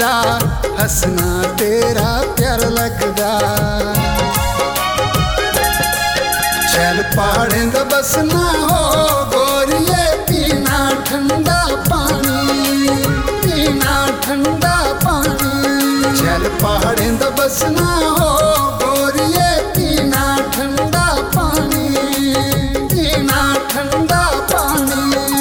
लगदा, हसना तेरा प्यार लगदा। चल पहाड़ें दा बसना हो गोरिए, पीना ठंडा पानी, पीना ठंडा पानी। चल पहाड़ें दा बसना हो गोरिए, पीना ठंडा पानी, पीना ठंडा पानी।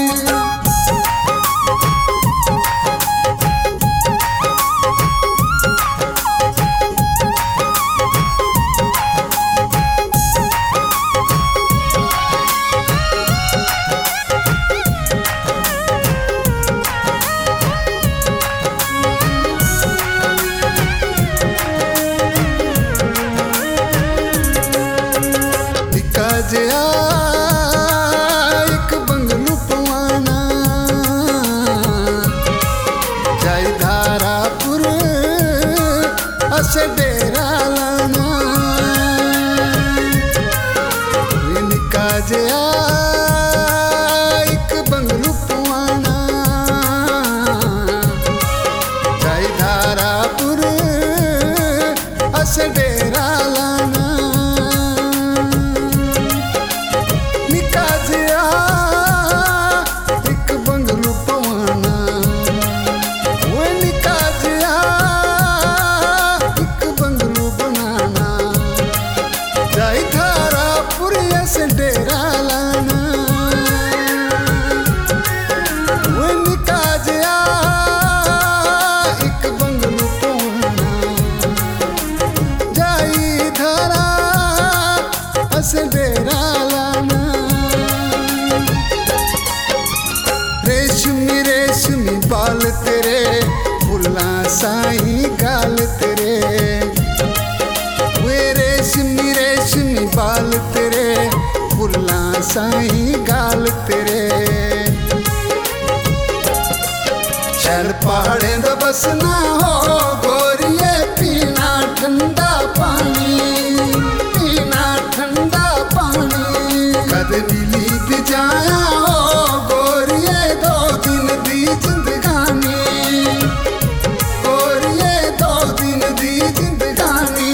जिया एक बंगलू पवाना, जाई धारापुर असे डेरा लाना। निका जिया एक बंगलू पवाना, जाई धारापुर असे डेरा लाना। डेरा लाना वो निका जिया एक बंगलू पवाना, जाई धारा अस डेरा लाना। रेशमी रेशमी बाल तेरे, फुल्ला साई गाल तेरे। वे रेशमी रेशमी बाल तेरे, फुल्ला साई गाल तेरे। चल पहाड़ें दा बसना हो गोरिए, पीना ठंडा पानी, पीना ठंडा पानी। कद मिली भी जाया हो गोरिए, 2 दिन दी जिंदगानी, गोरिए 2 दिन दी जिंदगानी।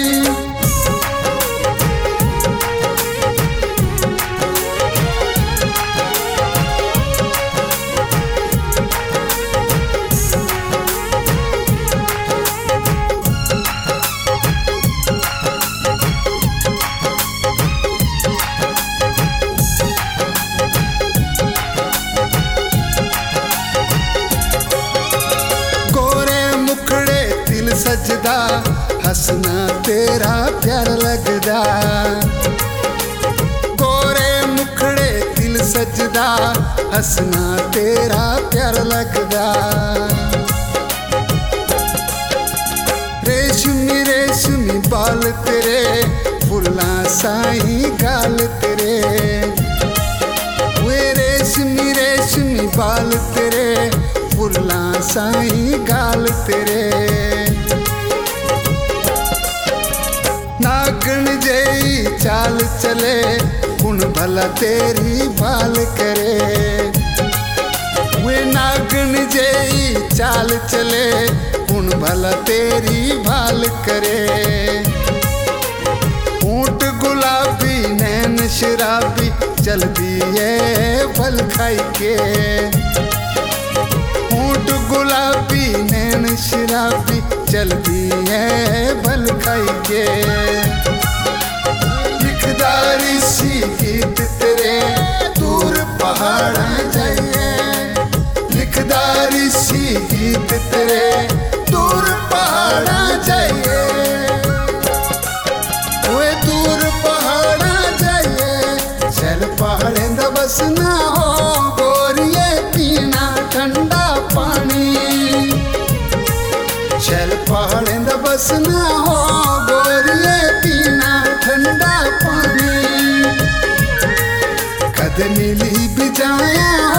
सजदा, हसना तेरा प्यार लगदा। गोरे मुखड़े दिल सजदा, हसना तेरा प्यार लगदा। रेशमी रेशमी बाल तेरे, फुल्ला साई गाल तेरे। वे रेशमी रेशमी बाल तेरे, फुल्ला साई गाल तेरे। नागन जई चाल चले, कुण भला तेरी भाल करे। वे नागन जई चाल चले, कुण भला तेरी भाल करे। ऊंट गुलाबी नैन शराबी, चलदी है फल खाई के। ऊंट गुलाबी नैन शराबी, चलदी है भल खाई के। लिखदारी सी गीत तेरे, दूर पहाड़ा जाइए। लिखदारी सी गीत तेरे, दूर पहाड़ा जाइए। वे दूर पहाड़ा जाइए। चल पहाड़ें दा बसना हो गोरिए, पीना ठंडा पानी। चल पहाड़ें दा बसना हो गोरिए, पीना ठंडा पानी। कद मिली भी जाया